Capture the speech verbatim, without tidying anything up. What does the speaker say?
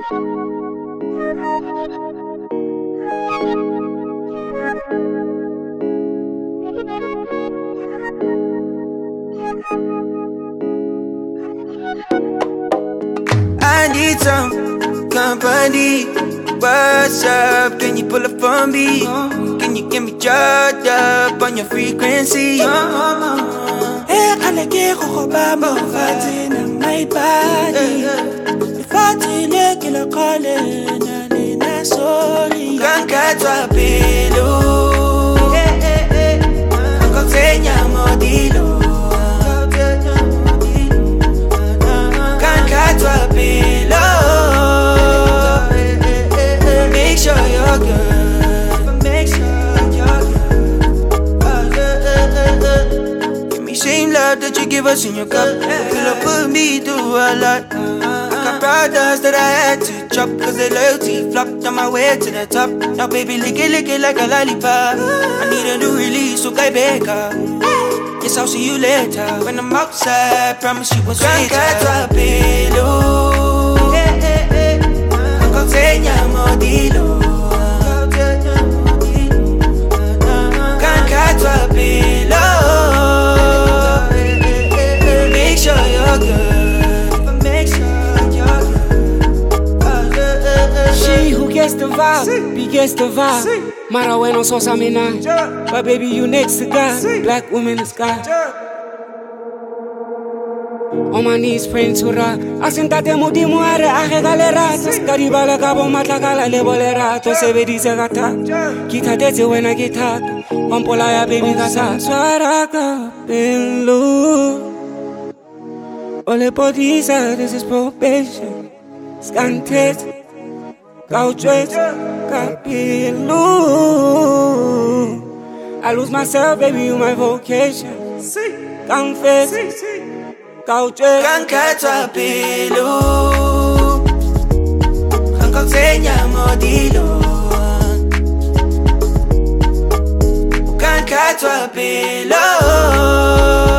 I need some company. What's up? Can you pull up for me? Can you get me charged up on your frequency? Hey, I like it, go back, in my body. If I tell you, kill a calling, and I'm sorry. Can't catch a pillow. Can't say I'm a deal. Can't catch a pillow. Make sure you're good. Make sure you're good. Give me same love that you give us in your cup. Fill up put me through a lot. I got products that I had to chop, cause the loyalty flopped on my way to the top. Now baby lick it, lick it like a lollipop. I need a new release, so I beg her. Yes, I'll see you later. When I'm outside, promise you won't switch. Can't catch a pillow. Can't say I'm a deal. Can't catch a pillow. Make sure you're good. Make sure you're good. She who gets the vibe, be gets the vibe. Mara bueno sos a mina, but baby you next to God. Black woman is God. On my knees praying to Ra. Asentate mudi muare aje galera. Kariba la cabo matakala le bolera. To se ve dice gata. Kita dete when I get hot. Pampolaya baby casa. Suaraca pelo. Ole podisa, this is probation. Scanted. Gauchwet. Capillo. I lose myself, baby, you my vocation. Confess. Can't catch a pillow. Can't consegna modilo. Can't catch a pillow.